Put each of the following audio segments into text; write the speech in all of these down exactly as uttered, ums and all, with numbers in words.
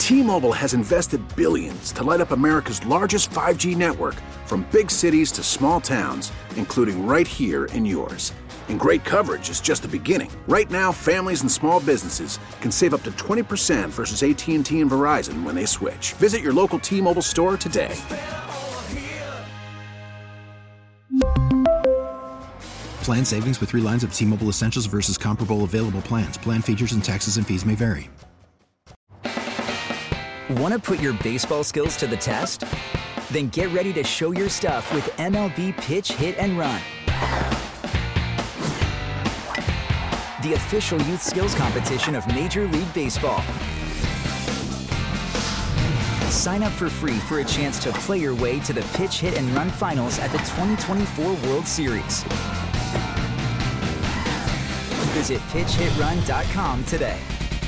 T-Mobile has invested billions to light up America's largest five G network, from big cities to small towns, including right here in yours. And great coverage is just the beginning. Right now, families and small businesses can save up to twenty percent versus A T and T and Verizon when they switch. Visit your local T-Mobile store today. Plan savings with three lines of T-Mobile Essentials versus comparable available plans. Plan features and taxes and fees may vary. Want to put your baseball skills to the test? Then get ready to show your stuff with M L B Pitch, Hit, and Run. The official youth skills competition of Major League Baseball. Sign up for free for a chance to play your way to the Pitch, Hit, and Run finals at the twenty twenty-four World Series. Visit pitch hit run dot com today.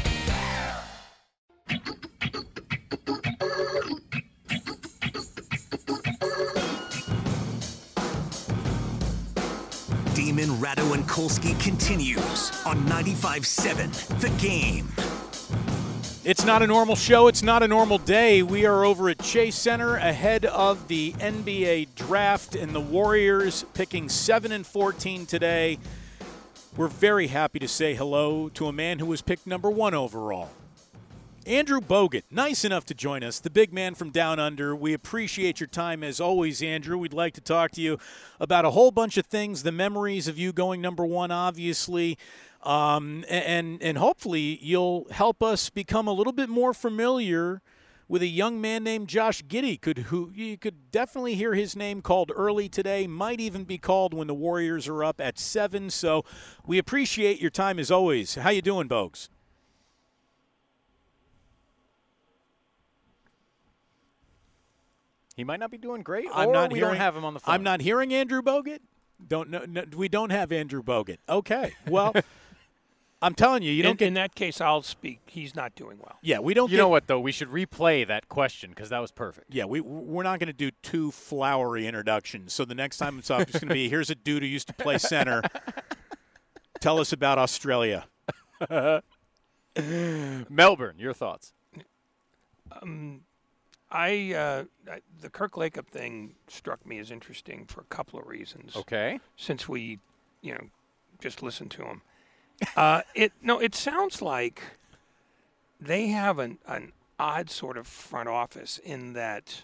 Damon, Ratto, and Kolsky continues on ninety-five seven The Game. It's not a normal show. It's not a normal day. We are over at Chase Center ahead of the N B A draft, and the Warriors picking seven and fourteen today. We're very happy to say hello to a man who was picked number one overall. Andrew Bogut, nice enough to join us, the big man from down under. We appreciate your time as always, Andrew. We'd like to talk to you about a whole bunch of things, the memories of you going number one, obviously, um, and, and hopefully you'll help us become a little bit more familiar with a young man named Josh Giddey, could, who you could definitely hear his name called early today, might even be called when the Warriors are up at seven. So we appreciate your time as always. How you doing, Bogues? He might not be doing great, I'm or not we hearing, don't have him on the phone. I'm not hearing Andrew Bogut? Don't know. No, we don't have Andrew Bogut. Okay. Well, I'm telling you, you don't in, get. In that case, I'll speak. He's not doing well. Yeah, we don't. You get, know what, though? We should replay that question because that was perfect. Yeah, we we're not going to do two flowery introductions. So the next time it's up, it's going to be here's a dude who used to play center. Tell us about Australia. Melbourne, your thoughts? Um, I, uh, I the Kirk Lakeup thing struck me as interesting for a couple of reasons. Okay. Since we, you know, just listened to him. Uh, it no, it sounds like they have an, an odd sort of front office in that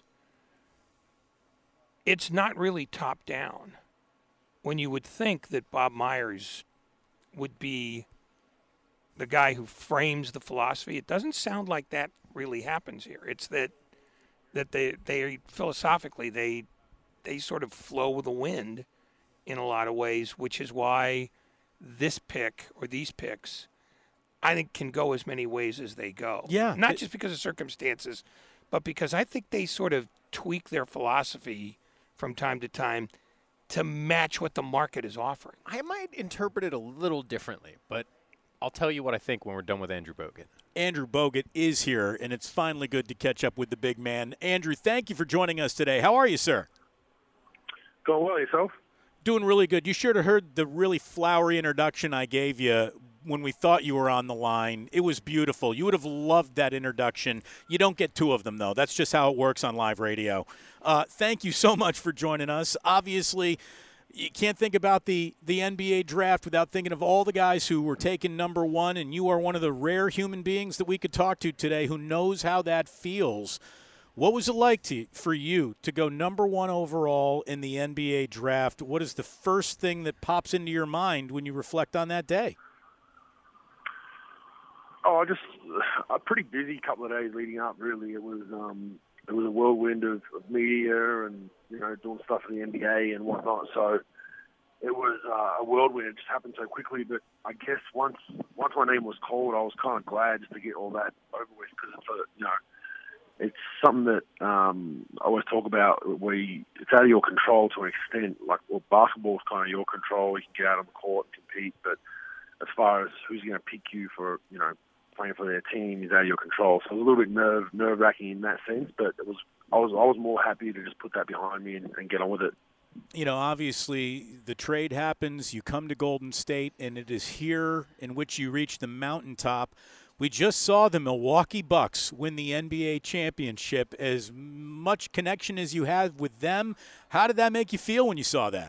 it's not really top down. When you would think that Bob Myers would be the guy who frames the philosophy, it doesn't sound like that really happens here. It's that that they they philosophically they they sort of flow with the wind in a lot of ways, which is why this pick or these picks, I think, can go as many ways as they go. Yeah. Not it, just because of circumstances, but because I think they sort of tweak their philosophy from time to time to match what the market is offering. I might interpret it a little differently, but I'll tell you what I think when we're done with Andrew Bogut. Andrew Bogut is here, and it's finally good to catch up with the big man. Andrew, thank you for joining us today. How are you, sir? Going well, yourself? Doing really good. You should have heard the really flowery introduction I gave you when we thought you were on the line. It was beautiful. You would have loved that introduction. You don't get two of them, though. That's just how it works on live radio. Uh, thank you so much for joining us. Obviously, you can't think about the, the N B A draft without thinking of all the guys who were taken number one, and you are one of the rare human beings that we could talk to today who knows how that feels. What was it like to, for you to go number one overall in the N B A draft? What is the first thing that pops into your mind when you reflect on that day? Oh, just a pretty busy couple of days leading up, really. It was um, it was a whirlwind of, of media and, you know, doing stuff for the N B A and whatnot. So it was uh, a whirlwind. It just happened so quickly. But I guess once once my name was called, I was kind of glad just to get all that over with because it's a, you know, it's something that um, I always talk about. Where you, it's out of your control to an extent. Like, well, basketball is kind of your control. You can get out on the court and compete, but as far as who's going to pick you for, you know, playing for their team is out of your control. So it was a little bit nerve nerve wracking in that sense. But it was I was I was more happy to just put that behind me and, and get on with it. You know, obviously the trade happens. You come to Golden State, and it is here in which you reach the mountaintop. We just saw the Milwaukee Bucks win the N B A championship. As much connection as you have with them, how did that make you feel when you saw that?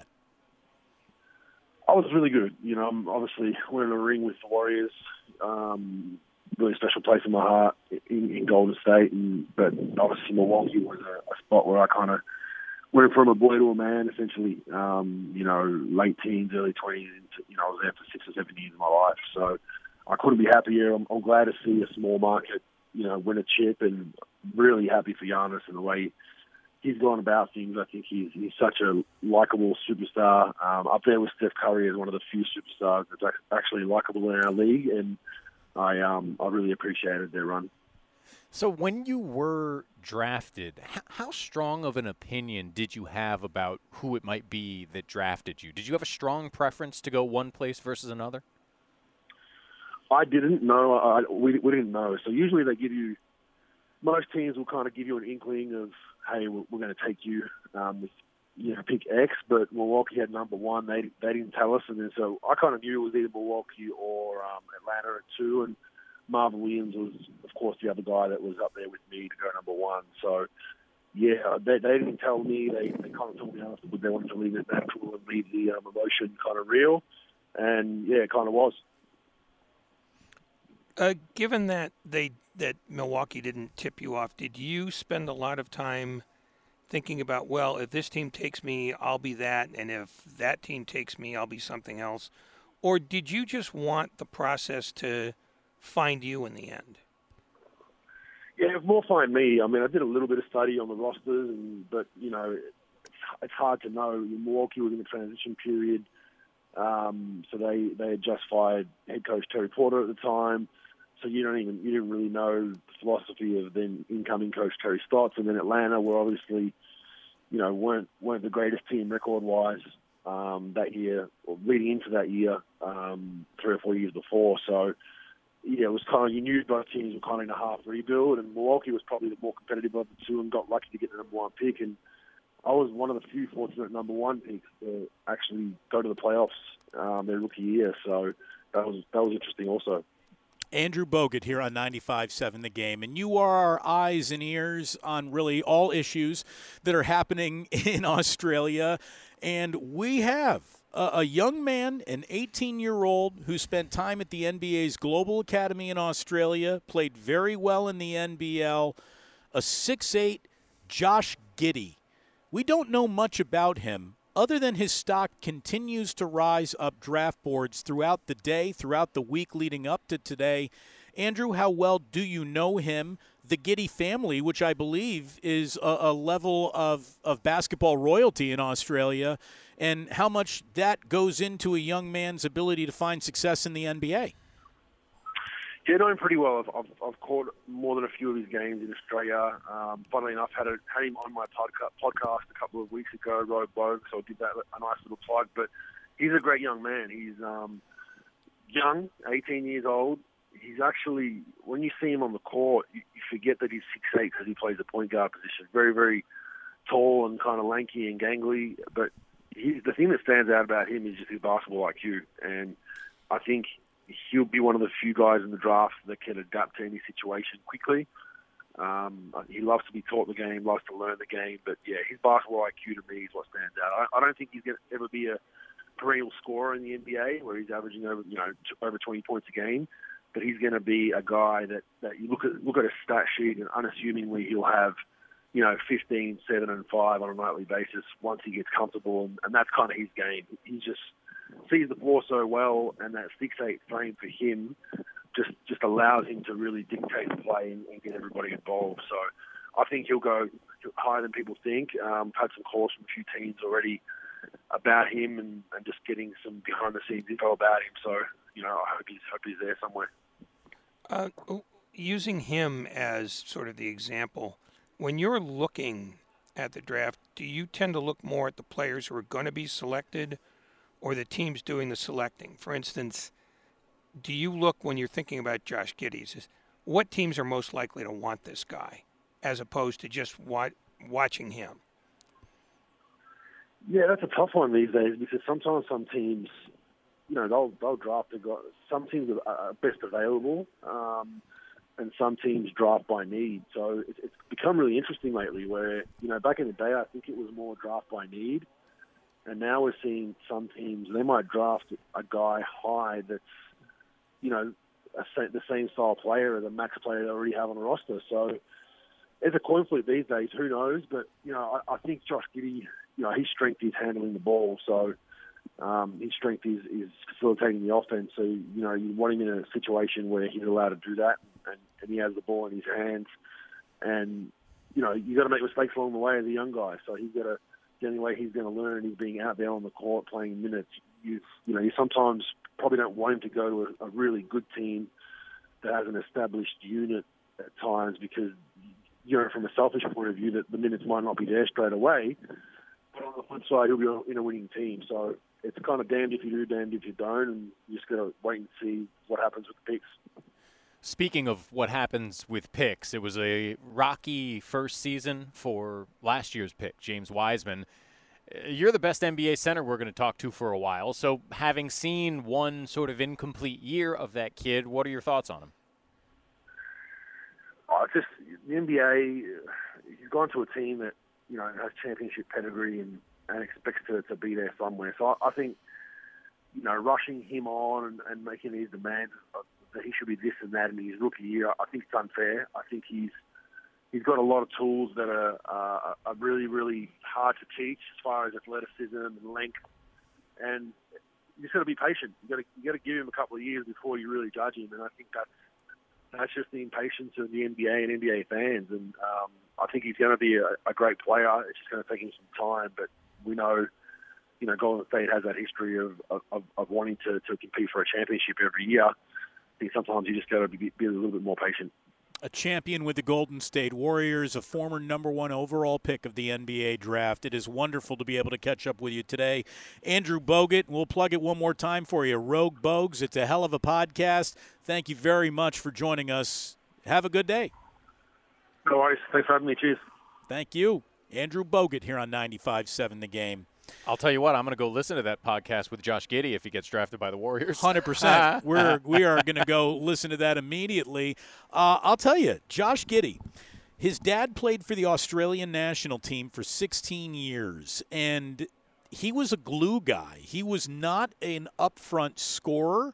I was really good. You know, I'm obviously winning a ring with the Warriors. Um, really special place in my heart in, in Golden State. And, but obviously Milwaukee was a, a spot where I kind of went from a boy to a man, essentially. Um, you know, late teens, early twenties. Into, you know, I was there for six or seven years of my life. So I couldn't be happier. I'm, I'm glad to see a small market, you know, win a chip, and really happy for Giannis and the way he's gone about things. I think he's he's such a likable superstar, um, up there with Steph Curry as one of the few superstars that's actually likable in our league, and I um I really appreciated their run. So when you were drafted, h- how strong of an opinion did you have about who it might be that drafted you? Did you have a strong preference to go one place versus another? I didn't know. I, we, we didn't know. So usually they give you, most teams will kind of give you an inkling of, hey, we're, we're going to take you um, with, you know, pick X, but Milwaukee had number one. They they didn't tell us. And then so I kind of knew it was either Milwaukee or um, Atlanta at two. And Marvin Williams was, of course, the other guy that was up there with me to go number one. So, yeah, they, they didn't tell me. They, they kind of told me afterwards they wanted to leave it natural and leave the um, emotion kind of real. And, yeah, it kind of was. Uh, given that they that Milwaukee didn't tip you off, did you spend a lot of time thinking about, well, if this team takes me, I'll be that, and if that team takes me, I'll be something else? Or did you just want the process to find you in the end? Yeah, it was more find me. I mean, I did a little bit of study on the rosters, and but, you know, it's, it's hard to know. Milwaukee was in the transition period, um, so they, they had just fired head coach Terry Porter at the time. So you don't even you didn't really know the philosophy of then incoming coach Terry Stotts, and then Atlanta were obviously, you know, weren't weren't the greatest team record wise um, that year or leading into that year, um, three or four years before. So yeah, it was kind of, you knew both teams were kind of in a half rebuild, and Milwaukee was probably the more competitive of the two and got lucky to get the number one pick. And I was one of the few fortunate number one picks to actually go to the playoffs um, their rookie year. So that was that was interesting also. Andrew Bogut here on ninety-five point seven The Game, and you are our eyes and ears on really all issues that are happening in Australia. And we have a, a young man, an eighteen-year-old, who spent time at the N B A's Global Academy in Australia, played very well in the N B L, a six eight Josh Giddey. We don't know much about him, other than his stock continues to rise up draft boards throughout the day, throughout the week leading up to today. Andrew, how well do you know him, the Giddey family, which I believe is a, a level of, of basketball royalty in Australia, and how much that goes into a young man's ability to find success in the N B A? Yeah, I know him pretty well. I've, I've, I've caught more than a few of his games in Australia. Um, funnily enough, had, a, had him on my podca- podcast a couple of weeks ago, Rogue Bogue, so I did that, a nice little plug. But he's a great young man. He's um, young, eighteen years old. He's actually, when you see him on the court, you, you forget that he's six eight because he plays the point guard position. Very, very tall and kind of lanky and gangly. But he's, the thing that stands out about him is just his basketball I Q. And I think he'll be one of the few guys in the draft that can adapt to any situation quickly. Um, he loves to be taught the game, loves to learn the game. But, yeah, his basketball I Q to me is what stands out. I, I don't think he's going to ever be a perennial scorer in the N B A where he's averaging over, you know, t- over twenty points a game. But he's going to be a guy that, that you look at look at a stat sheet and unassumingly he'll have, you know, fifteen, seven, and five on a nightly basis once he gets comfortable. And, and that's kind of his game. He just sees the floor so well, and that six eight frame for him just just allows him to really dictate the play and, and get everybody involved. So I think he'll go higher than people think. Um, I've had some calls from a few teams already about him and, and just getting some behind-the-scenes info about him. So, you know, I hope he's, hope he's there somewhere. Uh, using him as sort of the example, when you're looking at the draft, do you tend to look more at the players who are going to be selected or the teams doing the selecting? For instance, do you look when you're thinking about Josh Giddey, what teams are most likely to want this guy as opposed to just wa- watching him? Yeah, that's a tough one these days because sometimes some teams you know, they'll they'll draft a guy. Some teams are best available, um, and some teams draft by need. So it's, it's become really interesting lately. Where you know, back in the day, I think it was more draft by need, and now we're seeing some teams they might draft a guy high that's, you know, a, the same style player as a max player they already have on the roster. So it's a coin flip these days. Who knows? But you know, I, I think Josh Giddey, you know, his strength is handling the ball. So. Um, his strength is, is facilitating the offense. So, you know, you want him in a situation where he's allowed to do that and, and he has the ball in his hands. And, you know, you got to make mistakes along the way as a young guy. So he's got to, the only way he's going to learn is being out there on the court playing minutes. You, you know, you sometimes probably don't want him to go to a, a really good team that has an established unit at times because, you know, from a selfish point of view, that the minutes might not be there straight away. But on the flip side, he'll be in a winning team. So, it's kind of damned if you do, damned if you don't, and you just got to wait and see what happens with the picks. Speaking of what happens with picks, it was a rocky first season for last year's pick, James Wiseman. You're the best N B A center we're going to talk to for a while, so having seen one sort of incomplete year of that kid, what are your thoughts on him? Oh, it's just the N B A, he's gone to a team that, you know, has championship pedigree and and expects to, to be there somewhere. So I, I think, you know, rushing him on and, and making these demands that he should be this and that in his rookie year, I think it's unfair. I think he's he's got a lot of tools that are, uh, are really, really hard to teach as far as athleticism and length. And you just got to be patient. You got to you got to give him a couple of years before you really judge him. And I think that's that's just the impatience of the N B A and N B A fans. And um, I think he's going to be a, a great player. It's just going to take him some time, but we know, you know, Golden State has that history of, of, of wanting to, to compete for a championship every year. I think sometimes you just got to be, be a little bit more patient. A champion with the Golden State Warriors, a former number one overall pick of the N B A draft. It is wonderful to be able to catch up with you today. Andrew Bogut, we'll plug it one more time for you. Rogue Bogues, it's a hell of a podcast. Thank you very much for joining us. Have a good day. No worries. Thanks for having me. Cheers. Thank you. Andrew Bogut here on ninety-five point seven The Game. I'll tell you what, I'm going to go listen to that podcast with Josh Giddey if he gets drafted by the Warriors. one hundred percent. We're, we are going to go listen to that immediately. Uh, I'll tell you, Josh Giddey, his dad played for the Australian national team for sixteen years, and he was a glue guy. He was not an upfront scorer,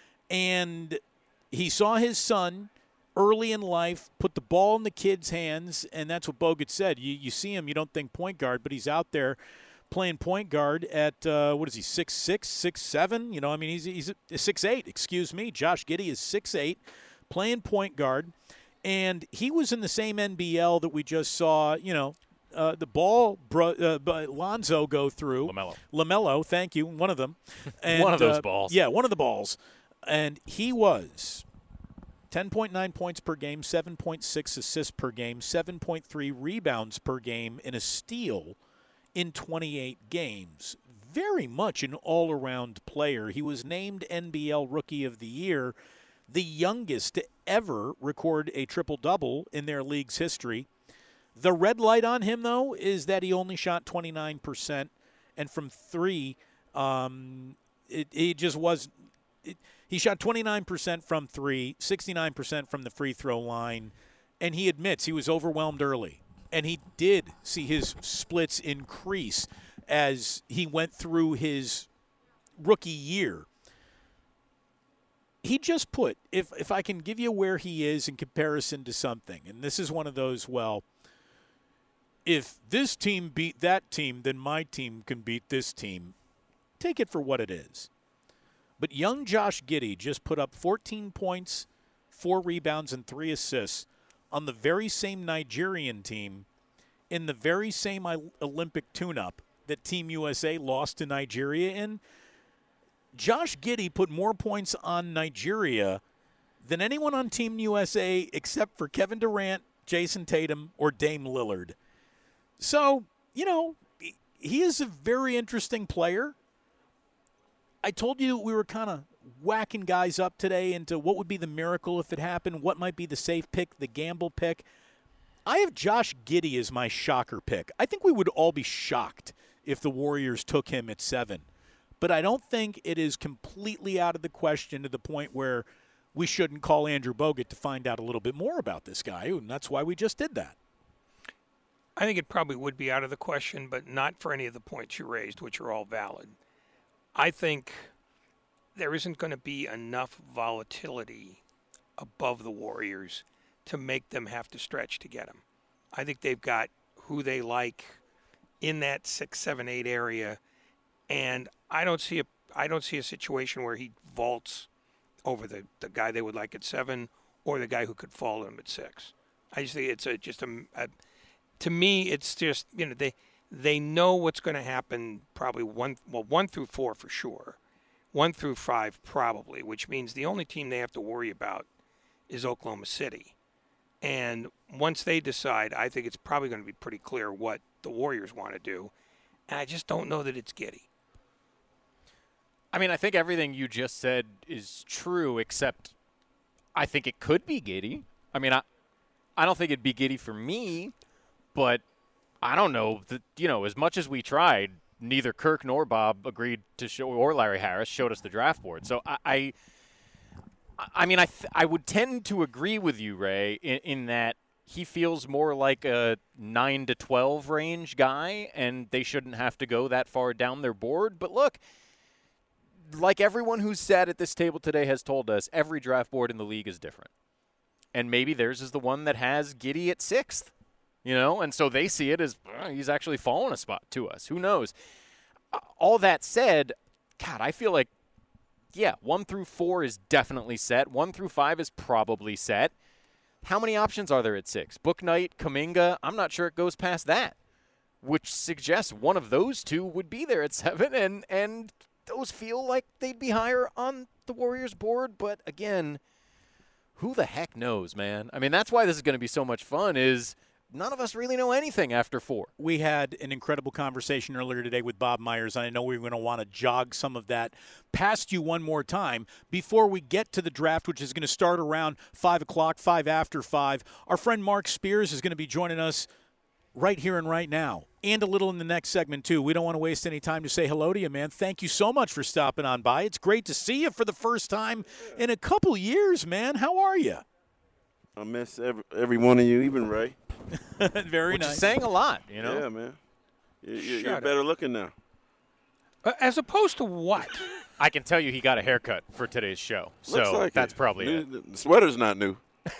and he saw his son early in life put the ball in the kid's hands, and that's what Bogut said. You, you see him, you don't think point guard, but he's out there playing point guard at, uh, what is he, six six, six seven? You know, I mean, he's he's six eight, excuse me. Josh Giddey is six eight, playing point guard, and he was in the same N B L that we just saw, you know, uh, the ball, bro, uh, Lonzo go through. LaMelo. LaMelo, thank you, one of them. And, one of those uh, balls. Yeah, one of the balls. And he was ten point nine points per game, seven point six assists per game, seven point three rebounds per game, and a steal in twenty-eight games. Very much an all-around player. He was named N B L Rookie of the Year, the youngest to ever record a triple-double in their league's history. The red light on him, though, is that he only shot twenty-nine percent, and from three, um, it, it just was it, – he shot twenty-nine percent from three, sixty-nine percent from the free throw line, and he admits he was overwhelmed early. And he did see his splits increase as he went through his rookie year. He just put, if if I can give you where he is in comparison to something, and this is one of those, well, if this team beat that team, then my team can beat this team. Take it for what it is. But young Josh Giddey just put up fourteen points, four rebounds, and three assists on the very same Nigerian team in the very same Olympic tune-up that Team U S A lost to Nigeria in. Josh Giddey put more points on Nigeria than anyone on Team U S A except for Kevin Durant, Jason Tatum, or Dame Lillard. So, you know, he is a very interesting player. I told you we were kind of whacking guys up today into what would be the miracle if it happened, what might be the safe pick, the gamble pick. I have Josh Giddey as my shocker pick. I think we would all be shocked if the Warriors took him at seven. but I don't think it is completely out of the question to the point where we shouldn't call Andrew Bogut to find out a little bit more about this guy, and that's why we just did that. I think it probably would be out of the question, but not for any of the points you raised, which are all valid. I think there isn't going to be enough volatility above the Warriors to make them have to stretch to get him. I think they've got who they like in that six, seven, eight area, and I don't see a I don't see a situation where he vaults over the, the guy they would like at seven or the guy who could fall him at six. I just think it's a, just a, a to me it's just you know they they know what's going to happen probably one well one through four for sure, one through five probably, which means the only team they have to worry about is Oklahoma City. And once they decide, I think it's probably going to be pretty clear what the Warriors want to do. And I just don't know that it's Giddey. I mean, I think everything you just said is true, except I think it could be Giddey. I mean, I, I don't think it'd be Giddey for me, but I don't know. That, you know, as much as we tried, neither Kirk nor Bob agreed to show, or Larry Harris showed us the draft board. So I, I I mean, I th- I would tend to agree with you, Ray, in, in that he feels more like a nine to twelve range guy, and they shouldn't have to go that far down their board. But look, like everyone who's sat at this table today has told us, every draft board in the league is different. And maybe theirs is the one that has Giddey at sixth, you know, and so they see it as uh, he's actually fallen a spot to us. Who knows? Uh, all that said, God, I feel like, yeah, one through four is definitely set. One through five is probably set. How many options are there at six? Bouknight, Kuminga, I'm not sure it goes past that, which suggests one of those two would be there at seven, and, and those feel like they'd be higher on the Warriors board. But, again, who the heck knows, man? I mean, that's why this is going to be so much fun is – none of us really know anything after four. We had an incredible conversation earlier today with Bob Myers, and I know we're going to want to jog some of that past you one more time before we get to the draft, which is going to start around five o'clock, five after five. Our friend Mark Spears is going to be joining us right here and right now, and a little in the next segment, too. We don't want to waste any time to say hello to you, man. Thank you so much for stopping on by. It's great to see you for the first time in a couple years, man. How are you? I miss every, every one of you, even Ray. Very Which nice. is saying a lot, you know? Yeah, man. You're, you're, you're better looking now. Uh, as opposed to what? I can tell you he got a haircut for today's show. Looks So like that's it. probably new, it. The sweater's not new.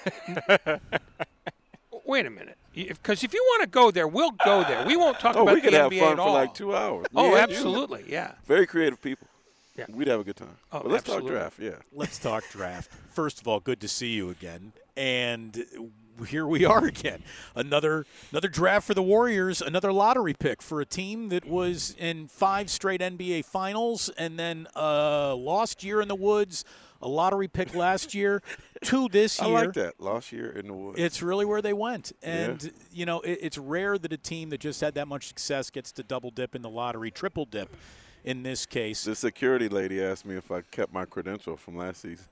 Wait a minute. Because if, if you want to go there, we'll go there. We won't talk oh, about we could the have N B A fun at for all. like two hours. Oh, Yeah, absolutely, yeah. Very creative people. Yeah. We'd have a good time. Oh, but let's absolutely. talk draft, yeah. Let's talk draft. First of all, good to see you again. And here we are again. Another another draft for the Warriors, another lottery pick for a team that was in five straight N B A finals and then a lost year in the woods, a lottery pick last year, two this year. I like that, lost year in the woods. It's really where they went. And, Yeah. you know, it, it's rare that a team that just had that much success gets to double dip in the lottery, triple dip in this case. The security lady asked me if I kept my credential from last season.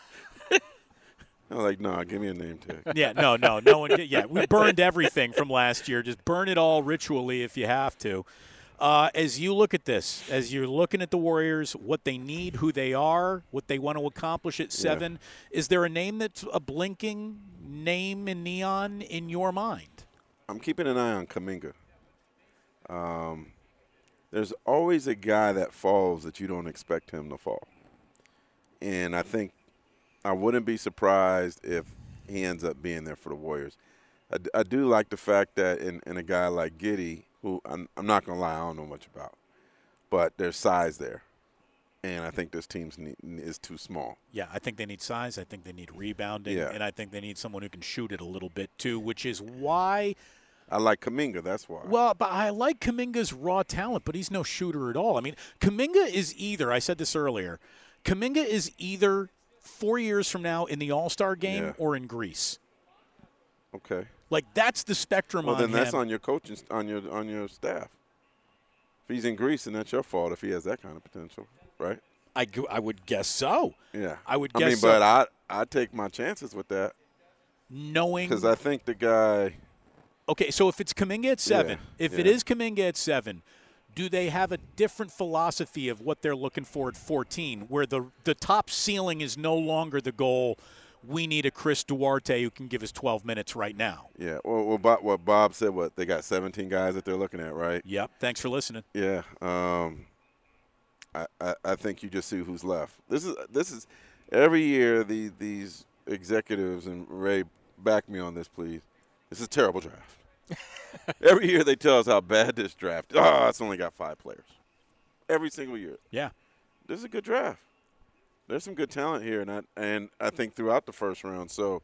I'm like, no, nah, give me a name tag. Yeah, no, no, no one. Yeah, we burned everything from last year. Just burn it all ritually if you have to. Uh, as you look at this, as you're looking at the Warriors, what they need, who they are, what they want to accomplish at seven, yeah. Is there a name that's a blinking name in neon in your mind? I'm keeping an eye on Kuminga. Um, there's always a guy that falls that you don't expect him to fall. And I think I wouldn't be surprised if he ends up being there for the Warriors. I, I do like the fact that in, in a guy like Giddey, who I'm, I'm not going to lie, I don't know much about, but there's size there. And I think this team is too small. Yeah, I think they need size. I think they need rebounding. Yeah. And I think they need someone who can shoot it a little bit, too, which is why – I like Kuminga, that's why. Well, but I like Kuminga's raw talent, but he's no shooter at all. I mean, Kuminga is either – I said this earlier – Kuminga is either – four years from now in the All-Star game yeah. or in Greece. Okay. Like, that's the spectrum well, on him. Well, then that's on your coaching, on your on your staff. If he's in Greece, then that's your fault if he has that kind of potential, right? I, I would guess so. Yeah. I would I guess mean, so. but I, I take my chances with that. Knowing. Because I think the guy. Okay, so if it's Kuminga at seven, yeah, if yeah. it is Kuminga at seven, Do they have a different philosophy of what they're looking for at fourteen, where the the top ceiling is no longer the goal? We need a Chris Duarte who can give us twelve minutes right now. Yeah, well, well Bob, what Bob said, what, they got seventeen guys that they're looking at, right? Yep, thanks for listening. Yeah, um, I, I, I think you just see who's left. This is this is every year the, these executives, and Ray, back me on this, please. This is a terrible draft. Every year they tell us how bad this draft is. Oh, it's only got five players. Every single year. Yeah. This is a good draft. There's some good talent here, and I, and I think throughout the first round. So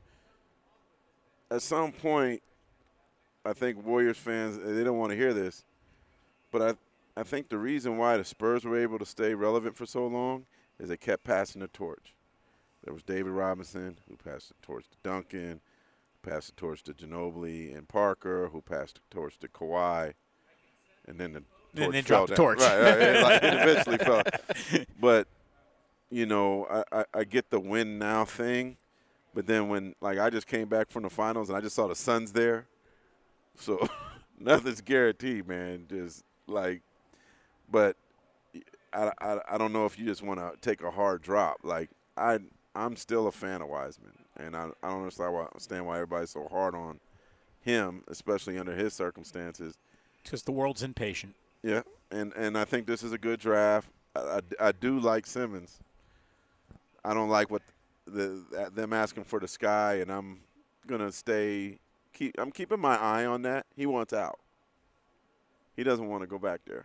at some point, I think Warriors fans, they don't want to hear this, but I, I think the reason why the Spurs were able to stay relevant for so long is they kept passing the torch. There was David Robinson, who passed the torch to Duncan, passed the torch to Ginobili and Parker, who passed the torch to Kawhi, and then the torch and then fell dropped the down. torch. Right, right, it, like, it eventually fell. But, you know, I, I, I get the win now thing, but then when, like, I just came back from the finals and I just saw the Suns there, so nothing's guaranteed, man. Just, like, but I, I, I don't know if you just want to take a hard drop. Like, I, I'm still a fan of Wiseman. And I, I don't understand why, understand why everybody's so hard on him, especially under his circumstances. Because the world's impatient. Yeah, and, and I think this is a good draft. I, I, I do like Simmons. I don't like what the, them asking for the sky, and I'm gonna stay. Keep I'm keeping my eye on that. He wants out. He doesn't want to go back there.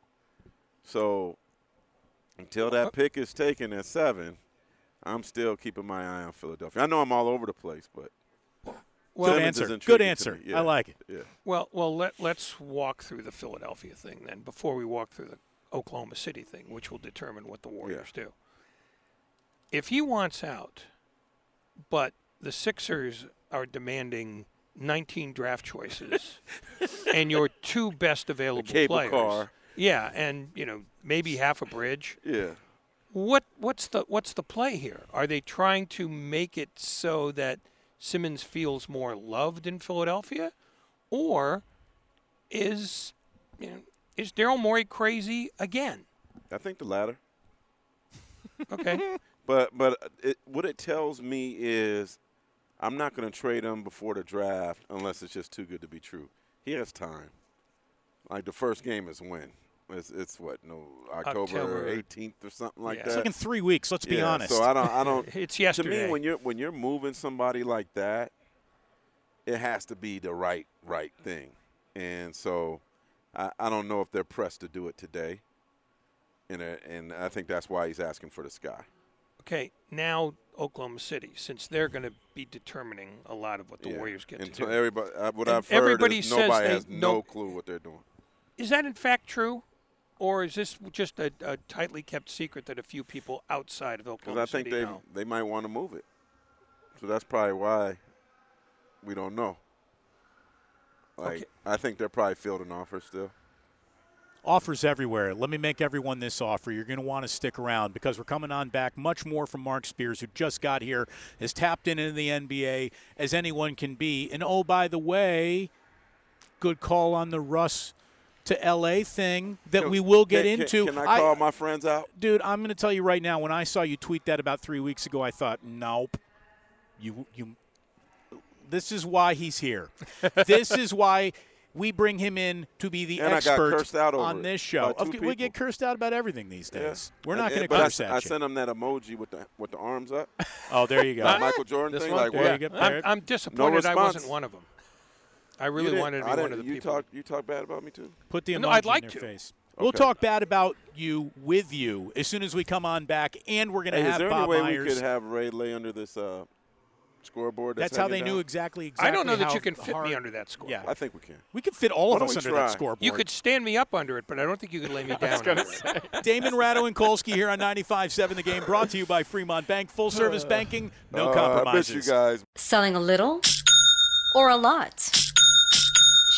So until that pick is taken at seven, I'm still keeping my eye on Philadelphia. I know I'm all over the place, but well, good answer. Good answer. Yeah. I like it. Yeah. Well, well, let let's walk through the Philadelphia thing then before we walk through the Oklahoma City thing, which will determine what the Warriors yeah. do. If he wants out, but the Sixers are demanding nineteen draft choices and your two best available players, car. yeah, and you know maybe half a bridge, yeah. What what's the what's the play here? Are they trying to make it so that Simmons feels more loved in Philadelphia, or is you know, is Daryl Morey crazy again? I think the latter. Okay, but but it, what it tells me is I'm not going to trade him before the draft unless it's just too good to be true. He has time. Like the first game is when. It's, it's what no October eighteenth or something like yeah. that. It's like in three weeks. Let's be yeah, honest. So I don't. I don't. It's yesterday. To me, when you're when you're moving somebody like that, it has to be the right right thing. And so, I, I don't know if they're pressed to do it today. And a, and I think that's why he's asking for the sky. Okay, now Oklahoma City, since they're going to be determining a lot of what the yeah. Warriors get and to do. Everybody, what and I've heard everybody is says nobody they has no know, clue what they're doing. Is that in fact true? Or is this just a, a tightly kept secret that a few people outside of Oklahoma City know? Because I think know? they they might want to move it. So that's probably why we don't know. Like okay. I think they're probably fielding offers still. Offers everywhere. Let me make everyone this offer. You're going to want to stick around because we're coming on back much more from Mark Spears, who just got here, as tapped into the N B A as anyone can be. And, oh, by the way, good call on the Russ to L A thing that can, we will get can, into. Can, can I call I, my friends out? Dude, I'm going to tell you right now, when I saw you tweet that about three weeks ago, I thought, nope. You, you. This is why he's here. This is why we bring him in to be the and expert out on this show. Okay, we get cursed out about everything these days. Yeah. We're not going to curse I, at I you. sent him that emoji with the with the arms up. Oh, there you go. Like Michael Jordan this thing. One, like there what? you go. I'm, I'm disappointed no I wasn't one of them. I really wanted to be I one of the you people. Talk, you talk bad about me too? Put the emoji no, I'd like in to. their face. Okay. We'll talk bad about you with you as soon as we come on back, and we're going to hey, have is there Bob any way Myers. we could have Ray lay under this uh, scoreboard? That's, That's how they down? knew exactly, exactly. I don't know that how you can fit hard, me under that scoreboard. Yeah. I think we can. We could fit all Why of us we under try? that scoreboard. You could stand me up under it, but I don't think you could lay me down under it. Damon Ratto and Kolsky here on ninety-five seven The Game, brought to you by Fremont Bank. Full service banking, no uh, compromises. I miss you guys. Selling a little or a lot?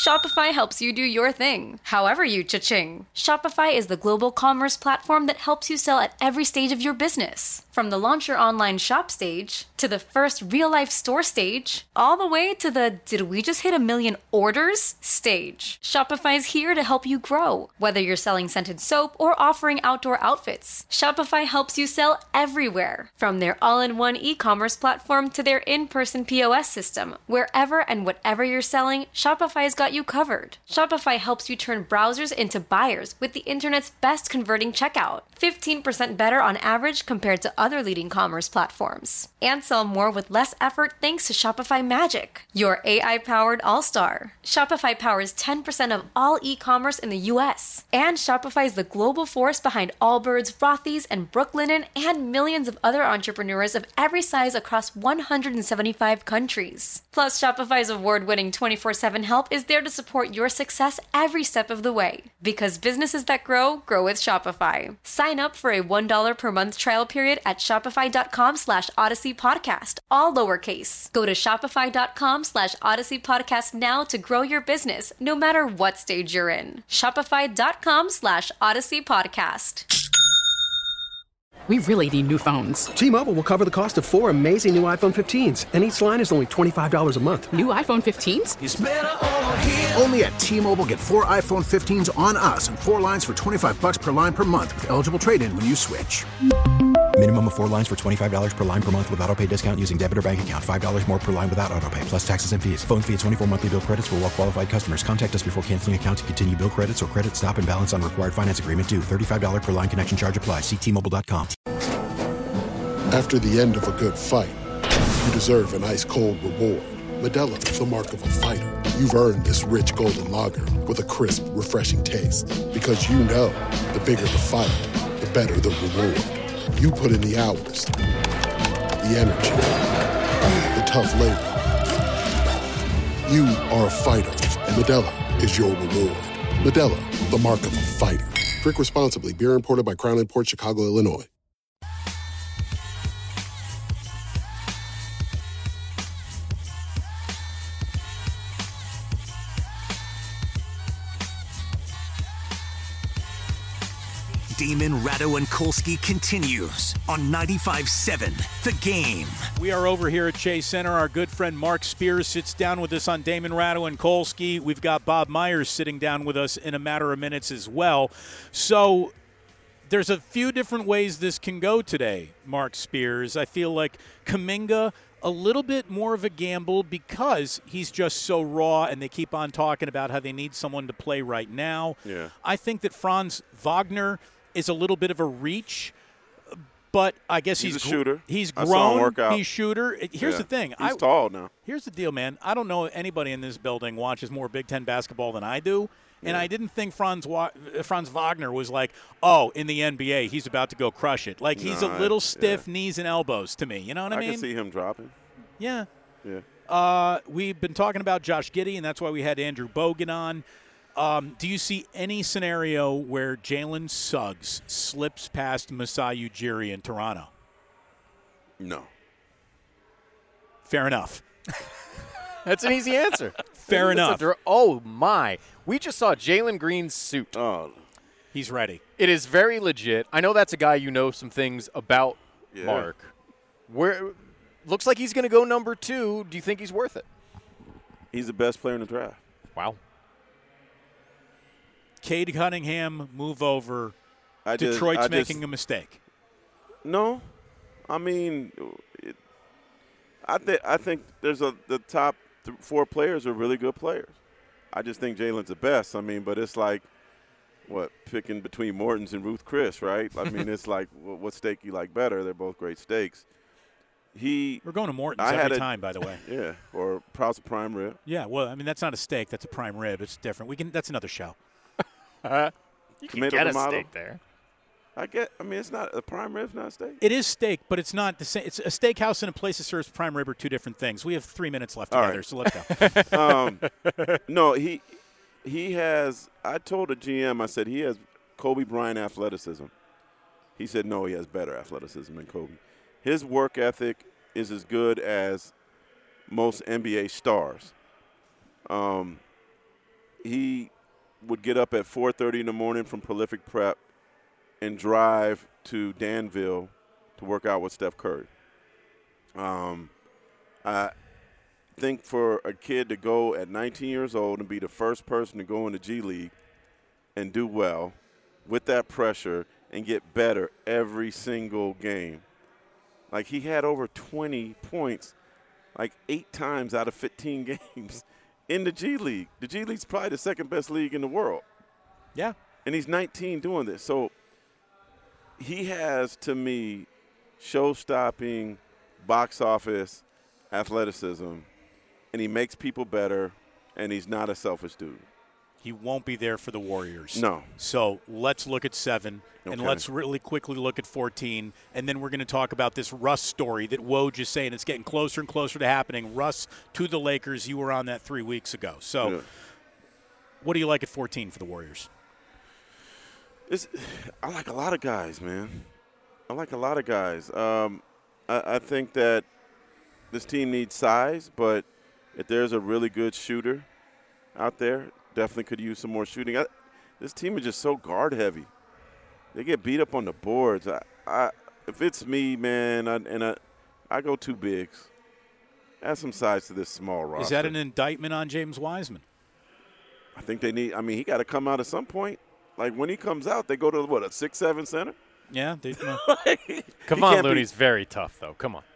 Shopify helps you do your thing, however you cha-ching. Shopify is the global commerce platform that helps you sell at every stage of your business. From the launch your online shop stage, to the first real-life store stage, all the way to the did we just hit a million orders stage. Shopify's here to help you grow. Whether you're selling scented soap or offering outdoor outfits, Shopify helps you sell everywhere. From their all-in-one e-commerce platform to their in-person P O S system, wherever and whatever you're selling, Shopify's got you covered. Shopify helps you turn browsers into buyers with the internet's best converting checkout. fifteen percent better on average compared to other leading commerce platforms. And sell more with less effort thanks to Shopify Magic, your A I-powered all-star. Shopify powers ten percent of all e-commerce in the U S. And Shopify is the global force behind Allbirds, Rothy's, and Brooklinen, and millions of other entrepreneurs of every size across one hundred seventy-five countries. Plus, Shopify's award-winning twenty-four seven help is there to support your success every step of the way. Because businesses that grow, grow with Shopify. Sign up for a one dollar per month trial period at shopify.com slash Odyssey Podcast, all lowercase. Go to shopify.com slash Odyssey Podcast now to grow your business, no matter what stage you're in. Shopify.com slash Odyssey Podcast. We really need new phones. T-Mobile will cover the cost of four amazing new iPhone fifteens, and each line is only twenty-five dollars a month. New iPhone fifteens? It's better over here. Only at T-Mobile, get four iPhone fifteens on us and four lines for twenty-five bucks per line per month with eligible trade-in when you switch. Minimum of four lines for twenty-five dollars per line per month with autopay discount using debit or bank account. five dollars more per line without autopay, plus taxes and fees. Phone fee at twenty-four monthly bill credits for well-qualified customers. Contact us before canceling account to continue bill credits or credit stop and balance on required finance agreement due. thirty-five dollars per line connection charge applies. See T Mobile dot com. After the end of a good fight, you deserve an ice-cold reward. Modelo is the mark of a fighter. You've earned this rich golden lager with a crisp, refreshing taste. Because you know, the bigger the fight, the better the reward. You put in the hours, the energy, the tough labor. You are a fighter, and Modelo is your reward. Modelo, the mark of a fighter. Drink responsibly. Beer imported by Crown Imports, Chicago, Illinois. Damon, Ratto, and Kolsky continues on ninety-five seven The Game. We are over here at Chase Center. Our good friend Mark Spears sits down with us on Damon, Ratto, and Kolsky. We've got Bob Myers sitting down with us in a matter of minutes as well. So there's a few different ways this can go today, Mark Spears. I feel like Kuminga, a little bit more of a gamble because he's just so raw, and they keep on talking about how they need someone to play right now. Yeah. I think that Franz Wagner is a little bit of a reach, but I guess he's, he's a shooter. He's I saw him grown. work out. He's shooter. Here's yeah. the thing. He's I, tall now. Here's the deal, man. I don't know anybody in this building watches more Big Ten basketball than I do, and yeah. I didn't think Franz Wa- Franz Wagner was like, oh, in the N B A, he's about to go crush it. Like, he's no, a little stiff yeah. knees and elbows to me. You know what I, I mean? can see him dropping. Yeah. Yeah. Uh, we've been talking about Josh Giddey, and that's why we had Andrew Bogut on. Um, do you see any scenario where Jalen Suggs slips past Masai Ujiri in Toronto? No. Fair enough. That's an easy answer. Fair enough. Dr- oh, my. We just saw Jalen Green's suit. Oh. He's ready. It is very legit. I know that's a guy you know some things about, yeah. Mark. Where looks like he's going to go number two. Do you think he's worth it? He's the best player in the draft. Wow. Cade Cunningham, move over. I just, Detroit's I making just, a mistake. No. I mean, it, I, th- I think there's a the top th- four players are really good players. I just think Jalen's the best. I mean, but it's like, what, picking between Morton's and Ruth Chris, right? I mean, it's like, well, what steak you like better? They're both great steaks. He. We're going to Morton's I every a, time, by the way. Yeah, or House of Prime Rib. Yeah, well, I mean, that's not a steak. That's a prime rib. It's different. We can. That's another show. Uh, you can Tomato get tomato. a steak there. I get. I mean, it's not a prime rib's not a steak. It is steak, but it's not the same. It's a steakhouse and a place that serves prime rib are two different things. We have three minutes left All together, right. so let's go. um, no, he he has. I told the G M. I said he has Kobe Bryant athleticism. He said no, he has better athleticism than Kobe. His work ethic is as good as most N B A stars. Um, he would get up at four thirty in the morning from Prolific Prep and drive to Danville to work out with Steph Curry. Um, I think for a kid to go at nineteen years old and be the first person to go in the G League and do well with that pressure and get better every single game. Like, he had over twenty points like eight times out of fifteen games in the G League. The G League's probably the second best league in the world. Yeah. And he's nineteen doing this. So he has, to me, show-stopping box office athleticism, and he makes people better, and he's not a selfish dude. He won't be there for the Warriors. No. So let's look at seven, and Okay. let's really quickly look at fourteen, and then we're going to talk about this Russ story that Woj is saying it's getting closer and closer to happening. Russ to the Lakers. You were on that three weeks ago. So Yeah. what do you like at fourteen for the Warriors? It's, I like a lot of guys, man. I like a lot of guys. Um, I, I think that this team needs size, but if there's a really good shooter out there, definitely could use some more shooting. I, this team is just so guard heavy. They get beat up on the boards. I, I if it's me, man, I, and I, I go two bigs. Add some size to this small roster. Is that an indictment on James Wiseman? I think they need. I mean, he got to come out at some point. Like, when he comes out, they go to what, a six seven center. Yeah, they, no. Kevon Looney's very tough, though. Come on.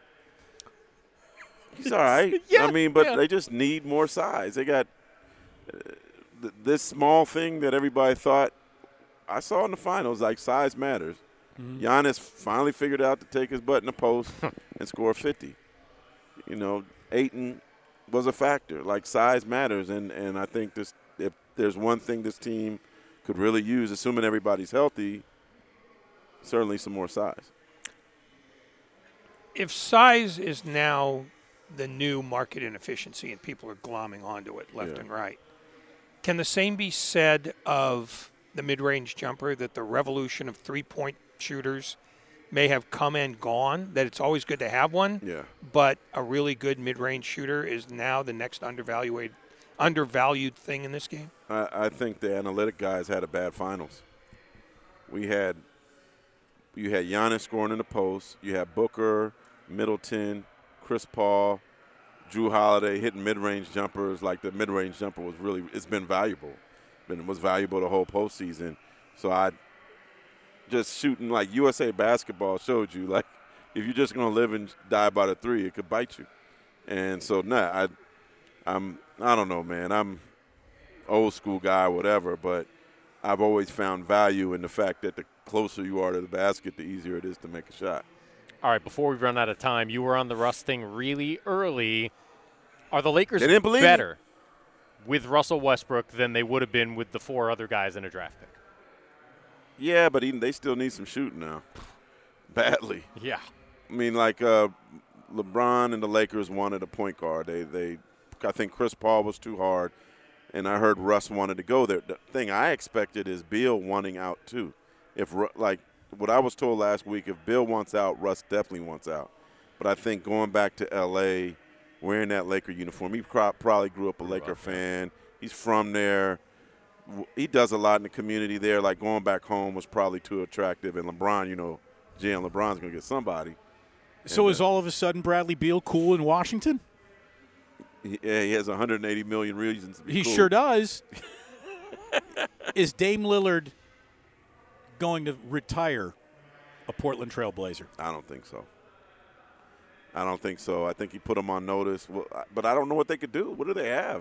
He's all right. Yeah, I mean, but yeah. they just need more size. They got uh, th- this small thing that everybody thought. I saw in the finals, like, size matters. Mm-hmm. Giannis finally figured out to take his butt in the post and score fifty. You know, Ayton was a factor. Like, size matters, and, and I think this if there's one thing this team could really use, assuming everybody's healthy, certainly some more size. If size is now the new market inefficiency and people are glomming onto it left Yeah. and right, can the same be said of the mid-range jumper, that the revolution of three-point shooters may have come and gone, that it's always good to have one, Yeah. but a really good mid-range shooter is now the next undervalued undervalued thing in this game? I, I think the analytic guys had a bad finals. We had you had Giannis scoring in the post. You had Booker, Middleton, Chris Paul, Drew Holiday hitting mid-range jumpers. Like, the mid-range jumper was really – it's been valuable. Been was valuable the whole postseason. So I just shooting like U S A Basketball showed you, like, if you're just going to live and die by the three, it could bite you. And so, nah, I, I'm – I don't know, man. I'm old school guy, whatever, but I've always found value in the fact that the closer you are to the basket, the easier it is to make a shot. All right, before we run out of time, you were on the Russ thing really early. Are the Lakers They didn't believe better with Russell Westbrook than they would have been with the four other guys in a draft pick? Yeah, but even they still need some shooting now, badly. Yeah. I mean, like uh, LeBron and the Lakers wanted a point guard. They, they, I think Chris Paul was too hard, and I heard Russ wanted to go there. The thing I expected is Beal wanting out too. If like what I was told last week, if Bill wants out, Russ definitely wants out. But I think going back to L A, wearing that Laker uniform, he pro- probably grew up a Laker fan. He's from there. He does a lot in the community there. Like, going back home was probably too attractive. And LeBron, you know, Jay and LeBron's going to get somebody. So and, is uh, all of a sudden Bradley Beal cool in Washington? He, yeah, he has one hundred eighty million reasons to be He cool. sure does. Is Dame Lillard going to retire a Portland Trail Blazer? I don't think so. I don't think so. I think he put them on notice. Well, but I don't know what they could do. What do they have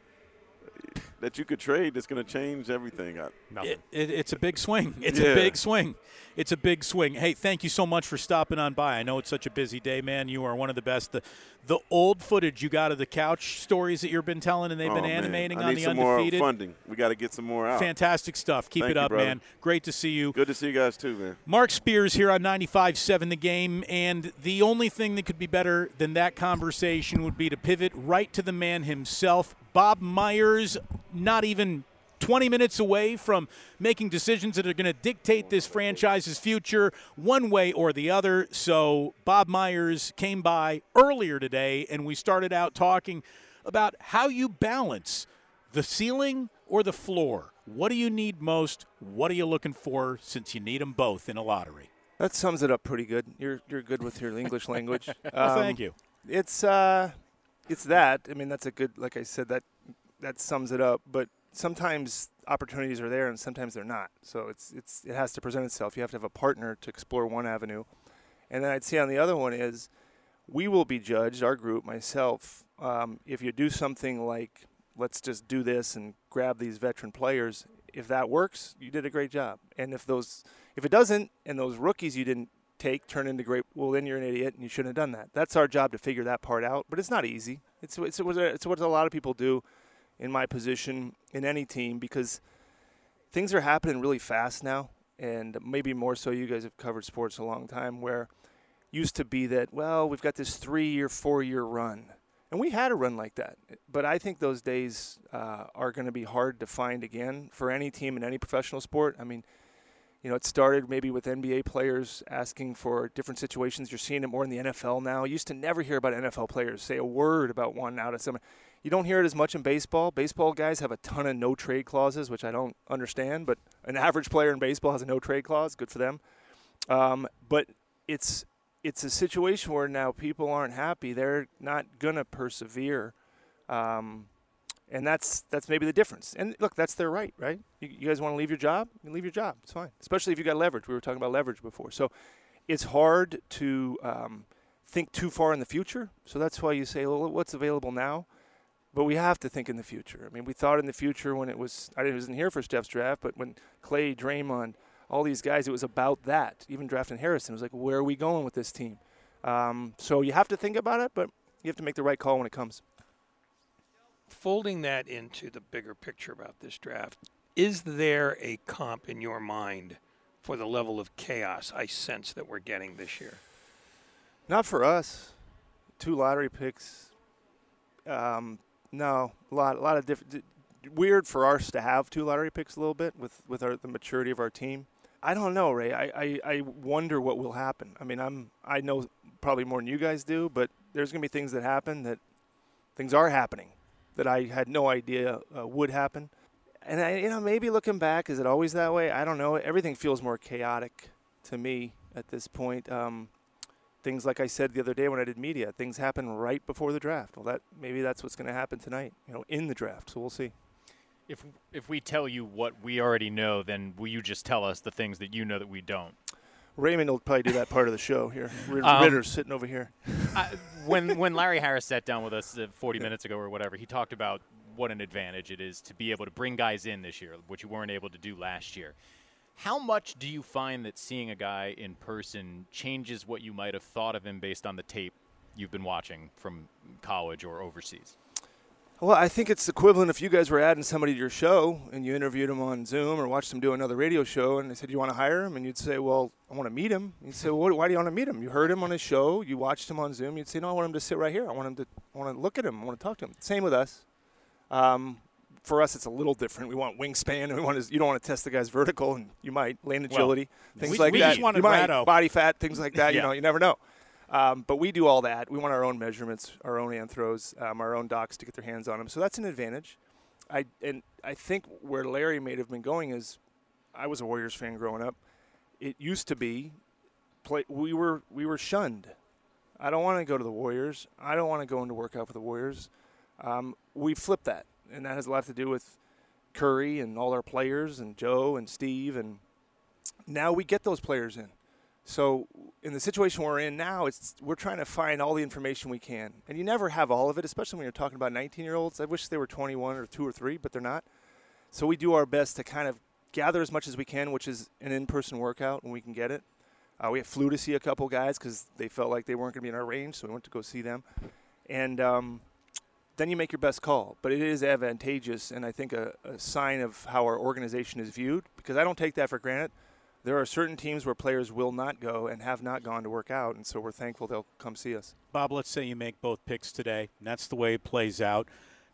that you could trade that's going to change everything? I, It, it, it's a big swing. It's Yeah. a big swing. It's a big swing. Hey, thank you so much for stopping on by. I know it's such a busy day, man. You are one of the best. The, the old footage you got of the couch stories that you've been telling and they've oh, been man. animating I on need the some Undefeated. more funding. We got to get some more out. Fantastic stuff. Keep Thank it you, up, brother. man. Great to see you. Good to see you guys too, man. Mark Spears here on ninety-five seven The Game, and the only thing that could be better than that conversation would be to pivot right to the man himself, Bob Myers, not even twenty minutes away from making decisions that are going to dictate this franchise's future one way or the other. So Bob Myers came by earlier today, and we started out talking about how you balance the ceiling or the floor? What do you need most? What are you looking for, since you need them both in a lottery? That sums it up pretty good. You're you're good with your English language. Well, um, thank you. It's uh, it's that. I mean, that's a good. Like I said, that that sums it up. But sometimes opportunities are there, and sometimes they're not. So it's it's it has to present itself. You have to have a partner to explore one avenue, and then I'd say on the other one is, we will be judged, our group, myself, um, if you do something like, let's just do this and grab these veteran players. If that works, you did a great job. And if those, if it doesn't, and those rookies you didn't take turn into great, well, then you're an idiot and you shouldn't have done that. That's our job to figure that part out. But it's not easy. It's it's what it's what a lot of people do in my position in any team, because things are happening really fast now, and maybe more so. You guys have covered sports a long time, where used to be that, well, we've got this three-year, four-year run. And we had a run like that. But I think those days uh, are going to be hard to find again for any team in any professional sport. I mean, you know, it started maybe with N B A players asking for different situations. You're seeing it more in the N F L now. You used to never hear about N F L players say a word about one out of some. You don't hear it as much in baseball. Baseball guys have a ton of no-trade clauses, which I don't understand. But an average player in baseball has a no-trade clause. Good for them. Um, but it's... It's a situation where now people aren't happy. They're not going to persevere. Um, and that's that's maybe the difference. And, look, that's their right, right? You, you guys want to leave your job? You leave your job. It's fine, especially if you got leverage. We were talking about leverage before. So it's hard to um, think too far in the future. So that's why you say, well, what's available now? But we have to think in the future. I mean, we thought in the future when it was – I wasn't here for Steph's draft, but when Clay, Draymond – all these guys, it was about that. Even drafting Harrison, it was like, where are we going with this team? Um, so you have to think about it, but you have to make the right call when it comes. Folding that into the bigger picture about this draft, is there a comp in your mind for the level of chaos I sense that we're getting this year? Not for us. Two lottery picks. Um, no, a lot, a lot of different. Weird for us to have two lottery picks a little bit with with our, the maturity of our team. I don't know, Ray. I, I, I wonder what will happen. I mean, I'm I know probably more than you guys do, but there's going to be things that happen that things are happening that I had no idea uh, would happen. And I, you know, maybe looking back, is it always that way? I don't know. Everything feels more chaotic to me at this point. Um, things like I said the other day when I did media, things happen right before the draft. Well, that maybe that's what's going to happen tonight. You know, in the draft. So we'll see. If if we tell you what we already know, then will you just tell us the things that you know that we don't? Raymond will probably do that part of the show here. Ritter's um, sitting over here. I, when when Larry Harris sat down with us uh, forty minutes ago or whatever, he talked about what an advantage it is to be able to bring guys in this year, which you weren't able to do last year. How much do you find that seeing a guy in person changes what you might have thought of him based on the tape you've been watching from college or overseas? Well, I think it's equivalent if you guys were adding somebody to your show and you interviewed them on Zoom or watched them do another radio show and they said, you want to hire him? And you'd say, well, I want to meet him. You'd say, well, why do you want to meet him? You heard him on his show. You watched him on Zoom. You'd say, no, I want him to sit right here. I want him to I want to look at him. I want to talk to him. Same with us. Um, for us, it's a little different. We want wingspan. And we want his, you don't want to test the guy's vertical, and you might. Lane agility, well, things we, like we that. Just wanted you might, Ratto. Body fat, things like that. Yeah. You know, you never know. Um, but we do all that. We want our own measurements, our own anthros, um, our own docs to get their hands on them. So that's an advantage. I and I think where Larry may have been going is, I was a Warriors fan growing up. It used to be, play, we were we were shunned. I don't want to go to the Warriors. I don't want to go into workout for the Warriors. Um, we flipped that, and that has a lot to do with Curry and all our players and Joe and Steve, and now we get those players in. So in the situation we're in now, it's we're trying to find all the information we can. And you never have all of it, especially when you're talking about nineteen-year-olds. I wish they were twenty-one or two or three, but they're not. So we do our best to kind of gather as much as we can, which is an in-person workout when we can get it. Uh, we flew to see a couple guys because they felt like they weren't going to be in our range, so we went to go see them. And um, then you make your best call. But it is advantageous, and I think a, a sign of how our organization is viewed, because I don't take that for granted. There are certain teams where players will not go and have not gone to work out, and so we're thankful they'll come see us. Bob, let's say you make both picks today, and that's the way it plays out.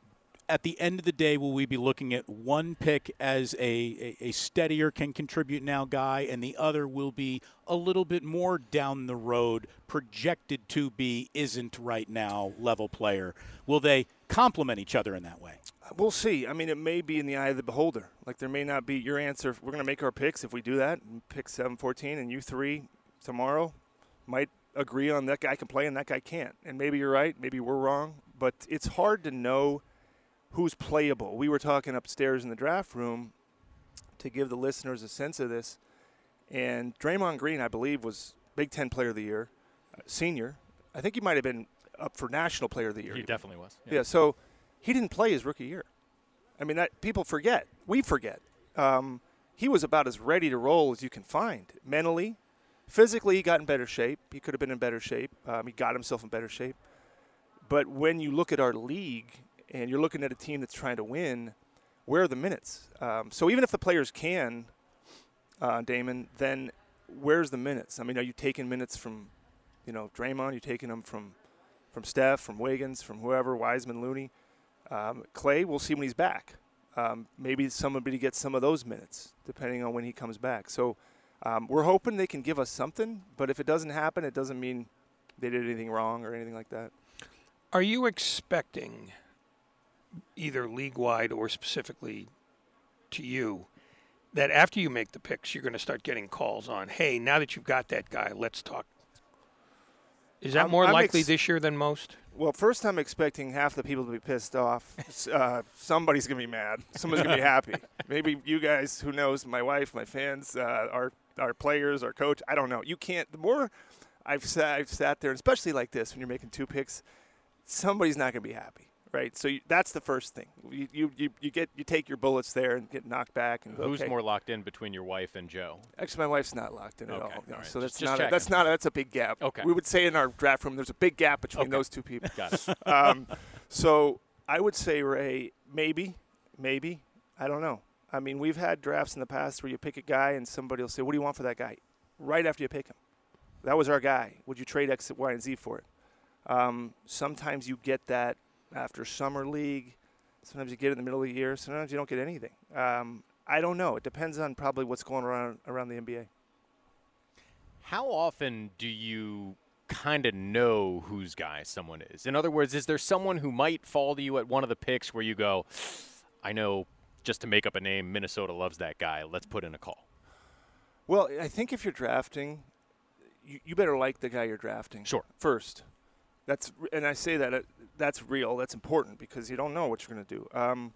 At the end of the day, will we be looking at one pick as a, a, a steadier, can contribute now guy, and the other will be a little bit more down the road, projected to be, isn't right now level player? Will they complement each other in that way. We'll see. I mean, it may be in the eye of the beholder. Like, there may not be your answer. We're going to make our picks if we do that, and pick seven fourteen, and you three tomorrow might agree on that guy can play and that guy can't. And maybe you're right. Maybe we're wrong. But it's hard to know who's playable. We were talking upstairs in the draft room to give the listeners a sense of this. And Draymond Green, I believe, was Big Ten Player of the Year, uh, senior. I think he might have been up for National Player of the Year. He even. definitely was. Yeah. yeah, so he didn't play his rookie year. I mean, that people forget. We forget. Um, he was about as ready to roll as you can find. Mentally, physically, he got in better shape. He could have been in better shape. Um, he got himself in better shape. But when you look at our league and you're looking at a team that's trying to win, where are the minutes? Um, so even if the players can, uh, Damon, then where's the minutes? I mean, are you taking minutes from, you know, Draymond? Are you taking them from, from Steph, from Wiggins, from whoever, Wiseman, Looney? Um, Clay, we'll see when he's back. Um, maybe somebody gets some of those minutes, depending on when he comes back. So um, we're hoping they can give us something, but if it doesn't happen, it doesn't mean they did anything wrong or anything like that. Are you expecting, either league-wide or specifically to you, that after you make the picks, you're going to start getting calls on, hey, now that you've got that guy, let's talk? Is that I'm, more I'm likely ex- this year than most? Well, first I'm expecting half the people to be pissed off. uh, somebody's going to be mad. Someone's going to be happy. Maybe you guys, who knows, my wife, my fans, uh, our, our players, our coach, I don't know. You can't – the more I've sat, I've sat there, and especially like this when you're making two picks, somebody's not going to be happy, right? So you, that's the first thing. You, you you you get you take your bullets there and get knocked back. And Who's okay. more locked in between your wife and Joe? Actually, my wife's not locked in okay. at all. No. all right. So that's just, just not a, that's not a, that's a big gap. Okay. We would say in our draft room, there's a big gap between okay. those two people. Got it. um, so I would say, Ray, maybe, maybe, I don't know. I mean, we've had drafts in the past where you pick a guy and somebody will say, "What do you want for that guy?" Right after you pick him. That was our guy. Would you trade X, Y, and Z for it? Um, sometimes you get that after summer league. Sometimes you get it in the middle of the year. Sometimes you don't get anything. Um, I don't know. It depends on probably what's going around around the N B A. How often do you kind of know whose guy someone is? In other words, is there someone who might fall to you at one of the picks where you go, I know, just to make up a name, Minnesota loves that guy. Let's put in a call. Well, I think if you're drafting, you, you better like the guy you're drafting. Sure. First. That's and I say that uh, that's real. That's important because you don't know what you're going to do. Um,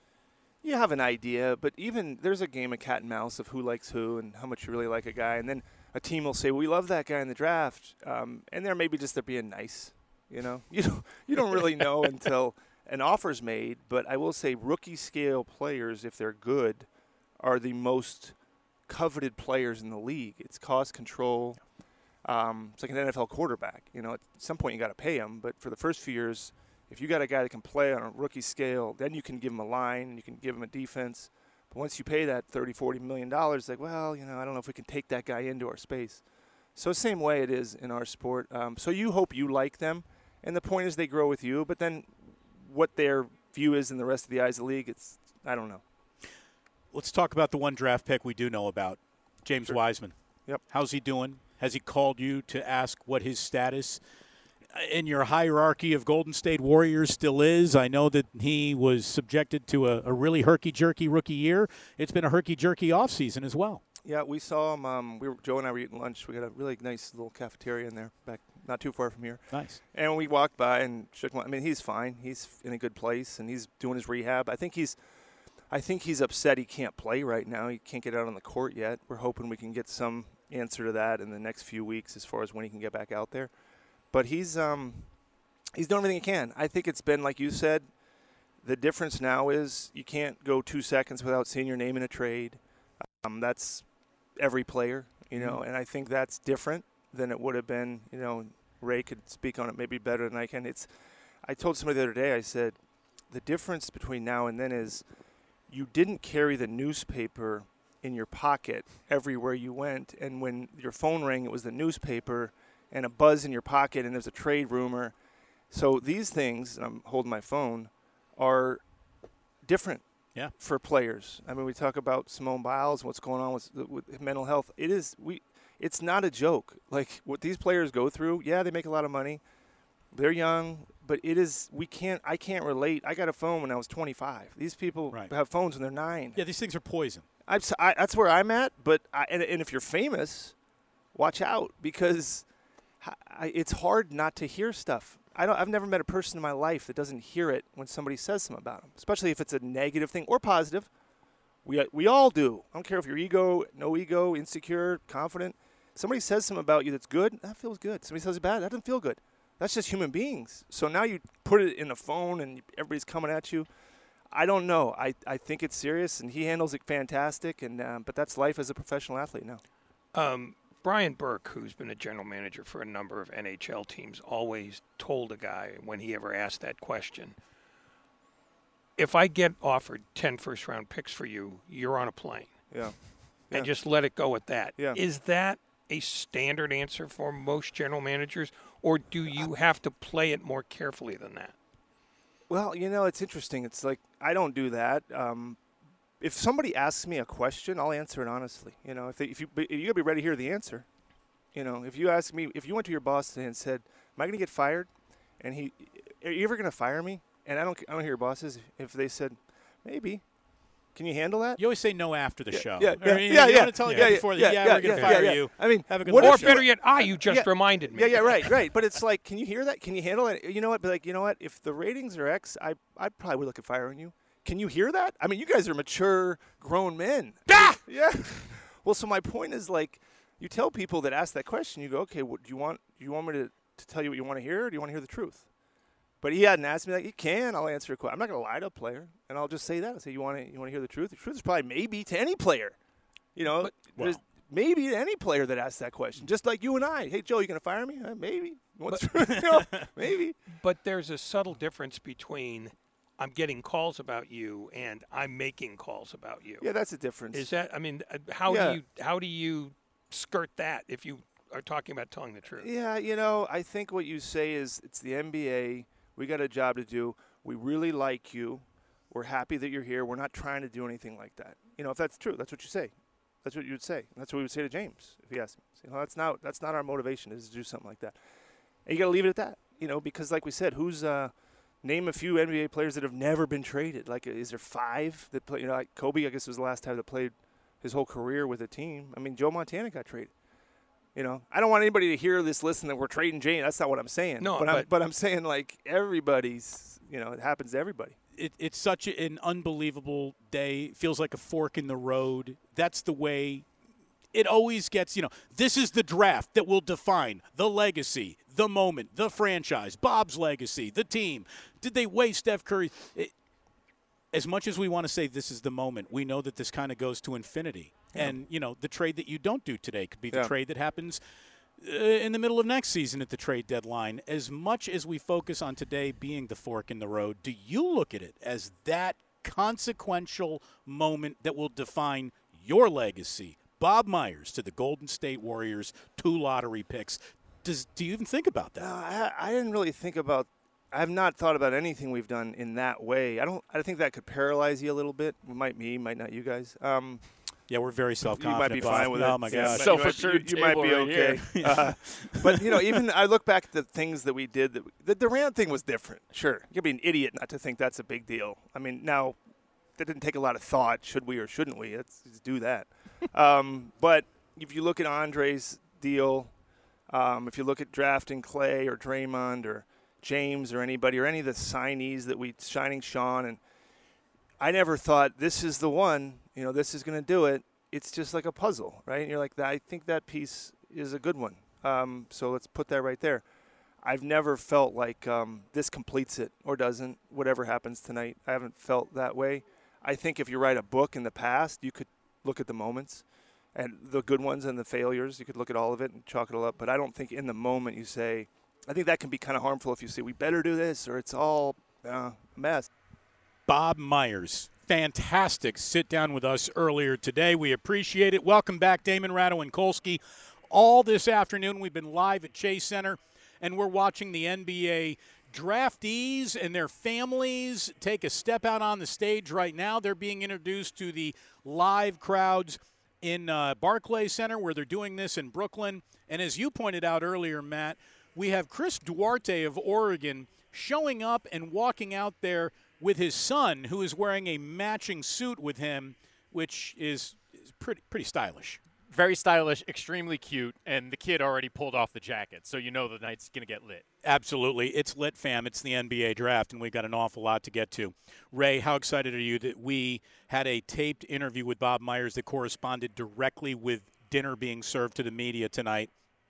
you have an idea, but even there's a game of cat and mouse of who likes who and how much you really like a guy. And then a team will say, "We love that guy in the draft," um, and they're maybe just they're being nice. You know, you don't you don't really know until an offer's made. But I will say, rookie scale players, if they're good, are the most coveted players in the league. It's cost control. Um, it's like an N F L quarterback. You know, at some point you got to pay him, but for the first few years, if you got a guy that can play on a rookie scale, then you can give him a line and you can give him a defense. But once you pay that thirty, forty million dollars, like, well, you know, I don't know if we can take that guy into our space. So same way it is in our sport. Um, so you hope you like them, and the point is they grow with you. But then, what their view is in the rest of the eyes of the league, it's I don't know. Let's talk about the one draft pick we do know about, James Sure. Wiseman. Yep. How's he doing? Has he called you to ask what his status in your hierarchy of Golden State Warriors still is? I know that he was subjected to a, a really herky-jerky rookie year. It's been a herky-jerky offseason as well. Yeah, we saw him. Um, we were, Joe and I were eating lunch. We got a really nice little cafeteria in there, back not too far from here. Nice. And we walked by and shook him. I mean, he's fine. He's in a good place, and he's doing his rehab. I think he's, I think he's upset he can't play right now. He can't get out on the court yet. We're hoping we can get some answer to that in the next few weeks as far as when he can get back out there. But he's um, he's doing everything he can. I think it's been, like you said, the difference now is you can't go two seconds without seeing your name in a trade. Um, that's every player, you know, and I think that's different than it would have been. You know, Ray could speak on it maybe better than I can. It's, I told somebody the other day, I said, the difference between now and then is you didn't carry the newspaper in your pocket everywhere you went, and when your phone rang, it was the newspaper and a buzz in your pocket, and there's a trade rumor. So these things, and I'm holding my phone, are different yeah. for players. I mean, we talk about Simone Biles, what's going on with, with mental health. It is we. It's not a joke. Like what these players go through. Yeah, they make a lot of money. They're young, but it is. We can't. I can't relate. I got a phone when I was twenty-five. These people Right. have phones when they're nine. Yeah, these things are poison. I'm, s- I, that's where I'm at. But I, and, and if you're famous, watch out because I, it's hard not to hear stuff. I don't. I've never met a person in my life that doesn't hear it when somebody says something about them, especially if it's a negative thing or positive. We we all do. I don't care if you're ego, no ego, insecure, confident. Somebody says something about you that's good, that feels good. Somebody says bad, that doesn't feel good. That's just human beings. So now you put it in a phone and everybody's coming at you. I don't know. I, I think it's serious, and he handles it fantastic. And um, but that's life as a professional athlete now. Um, Brian Burke, who's been a general manager for a number of N H L teams, always told a guy when he ever asked that question, if I get offered ten first-round picks for you, you're on a plane. Yeah. And Yeah. just let it go at that. Yeah. Is that a standard answer for most general managers, or do you have to play it more carefully than that? Well, you know, it's interesting. It's like I don't do that. Um, if somebody asks me a question, I'll answer it honestly. You know, if, they, if you but you gotta be ready to hear the answer. You know, if you ask me, if you went to your boss today and said, "Am I going to get fired?" and he, "Are you ever going to fire me?" and I don't, I don't hear your bosses. If they said, "Maybe," can you handle that? You always say no after the yeah, show. Yeah, Or, yeah, you, yeah. you yeah, want to tell yeah, you yeah, before yeah, the, yeah, yeah, we're going to yeah, fire yeah. you. I mean, have a good what one. Or if you- better yet, ah, you just Yeah. reminded me. Yeah, yeah, right, right. But it's like, can you hear that? Can you handle it? You know what? But like, you know what? If the ratings are X, I I probably would look at firing you. Can you hear that? I mean, you guys are mature, grown men. Ah! Yeah. Well, so my point is like, you tell people that ask that question, you go, okay, what, do you want? Do you want me to, to tell you what you want to hear, or do you want to hear the truth? But he hadn't asked me that. He can. I'll answer a question. I'm not going to lie to a player, and I'll just say that. I'll say, you want to you want to hear the truth? The truth is probably maybe to any player. You know, But- there's maybe to any player that asks that question, just like you and I. Hey, Joe, you going to fire me? Uh, maybe. What's you know, maybe. But there's a subtle difference between I'm getting calls about you and I'm making calls about you. Yeah, that's a difference. Is that? I mean, uh, how Yeah. do you how do you skirt that if you are talking about telling the truth? Yeah, you know, I think what you say is it's the N B A. We got a job to do. We really like you. We're happy that you're here. We're not trying to do anything like that. You know, if that's true, that's what you say. That's what you would say. And that's what we would say to James if he asked me. Say, no, that's not that's not our motivation is to do something like that. And you got to leave it at that. You know, because like we said, who's uh, name a few N B A players that have never been traded. Like, is there five that play? You know, like Kobe, I guess was the last time that played his whole career with a team. I mean, Joe Montana got traded. You know, I don't want anybody to hear this listen that we're trading James. That's not what I'm saying. No, but, I'm, but- but I'm saying like everybody's. You know, it happens to everybody. It, it's such an unbelievable day. Feels like a fork in the road. That's the way it always gets. You know, this is the draft that will define the legacy, the moment, the franchise, Bob's legacy, the team. Did they waste Steph Curry? It, as much as we want to say this is the moment, we know that this kind of goes to infinity. Yeah. And, you know, the trade that you don't do today could be the Yeah. trade that happens uh, in the middle of next season at the trade deadline. As much as we focus on today being the fork in the road, do you look at it as that consequential moment that will define your legacy? Bob Myers to the Golden State Warriors, two lottery picks. Does do you even think about that? No, I, I didn't really think about. I have not thought about anything we've done in that way. I don't. I think that could paralyze you a little bit. Might me, might not you guys. Um, yeah, we're very self-confident. You might be Bob. fine with oh it. my Yeah, gosh. you Self-assured might, you, you might be table right okay. here. uh, but you know, even I look back at the things that we did. That, the Durant thing was different. Sure, you'd be an idiot not to think that's a big deal. I mean, now that didn't take a lot of thought. Should we or shouldn't we? Let's just do that. um, but if you look at Andre's deal, um, if you look at drafting Clay or Draymond or James or anybody or any of the signees that we Shining Sean, and I never thought this is the one. You know, this is going to do it. It's just like a puzzle, right? And you're like, I think that piece is a good one. Um, so let's put that right there. I've never felt like um, this completes it or doesn't. Whatever happens tonight, I haven't felt that way. I think if you write a book in the past, you could look at the moments and the good ones and the failures. You could look at all of it and chalk it all up. But I don't think in the moment you say, I think that can be kind of harmful if you say we better do this or it's all uh, a mess. Bob Myers, fantastic sit down with us earlier today. We appreciate it. Welcome back, Damon Ratto and Kolsky. All this afternoon, we've been live at Chase Center, and we're watching the N B A draftees and their families take a step out on the stage right now. They're being introduced to the live crowds in uh, Barclays Center, where they're doing this in Brooklyn. And as you pointed out earlier, Matt, we have Chris Duarte of Oregon showing up and walking out there with his son, who is wearing a matching suit with him, which is, is pretty pretty stylish. Very stylish, extremely cute, and the kid already pulled off the jacket, so you know the night's going to get lit. Absolutely. It's lit, fam. It's the N B A draft, and we've got an awful lot to get to. Ray, how excited are you that we had a taped interview with Bob Myers that corresponded directly with dinner being served to the media tonight?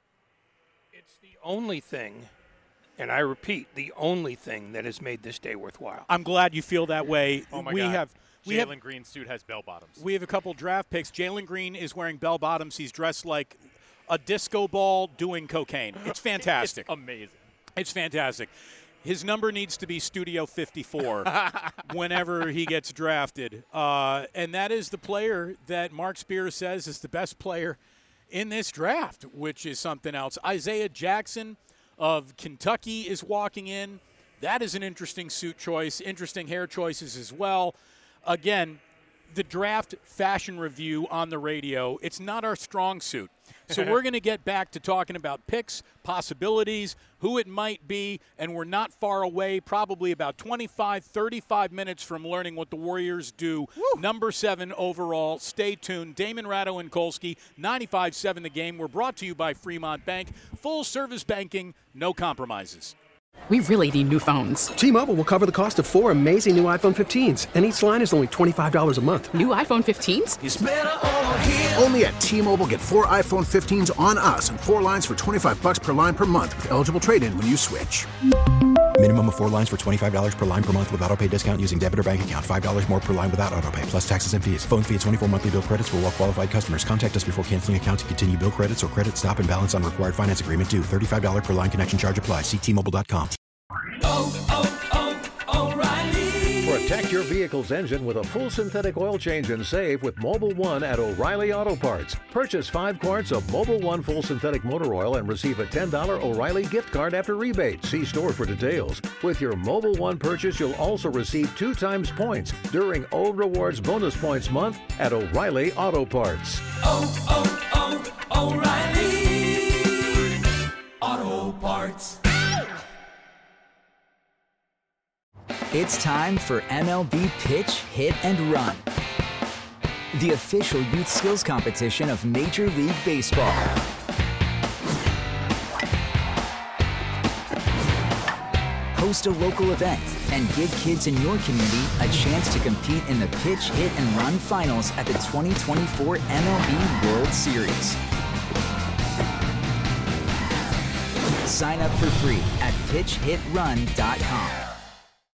It's the only thing, and I repeat, the only thing that has made this day worthwhile. I'm glad you feel that way. Oh, my we God. have we have Jalen Green's suit has bell bottoms. We have a couple draft picks. Jalen Green is wearing bell bottoms. He's dressed like a disco ball doing cocaine. It's fantastic. It's amazing. It's fantastic. His number needs to be Studio fifty-four whenever he gets drafted. Uh, and that is the player that Mark Spears says is the best player in this draft, which is something else. Isaiah Jackson of Kentucky is walking in. That is an interesting suit choice, interesting hair choices as well. Again, the draft fashion review on the radio, it's not our strong suit. So we're going to get back to talking about picks, possibilities, who it might be, and we're not far away, probably about twenty-five, thirty-five minutes from learning what the Warriors do. Woo. Number seven overall. Stay tuned. Damon Ratto and Kolsky, ninety-five seven The Game. We're brought to you by Fremont Bank. Full service banking, no compromises. We really need new phones. T-Mobile will cover the cost of four amazing new iPhone fifteens, and each line is only twenty-five dollars a month. New iPhone fifteens? It's better over here. Only at T-Mobile, get four iPhone fifteens on us and four lines for twenty-five dollars per line per month with eligible trade-in when you switch. Minimum of four lines for twenty-five dollars per line per month with autopay discount using debit or bank account. five dollars more per line without autopay, plus taxes and fees. Phone fee at twenty-four monthly bill credits for well-qualified customers. Contact us before canceling account to continue bill credits or credit stop and balance on required finance agreement due. thirty-five dollars per line connection charge applies. See T Mobile dot com. Oh, oh, oh, O'Reilly. Protect your vehicle's engine with a full synthetic oil change and save with Mobil one at O'Reilly Auto Parts. Purchase five quarts of Mobil one full synthetic motor oil and receive a ten dollars O'Reilly gift card after rebate. See store for details. With your Mobil one purchase, you'll also receive two times points during O Rewards Bonus Points Month at O'Reilly Auto Parts. Oh, oh, oh, O'Reilly Auto Parts. It's time for M L B Pitch, Hit, and Run, the official youth skills competition of Major League Baseball. Host a local event and give kids in your community a chance to compete in the Pitch, Hit, and Run finals at the twenty twenty-four M L B World Series. Sign up for free at pitch hit run dot com.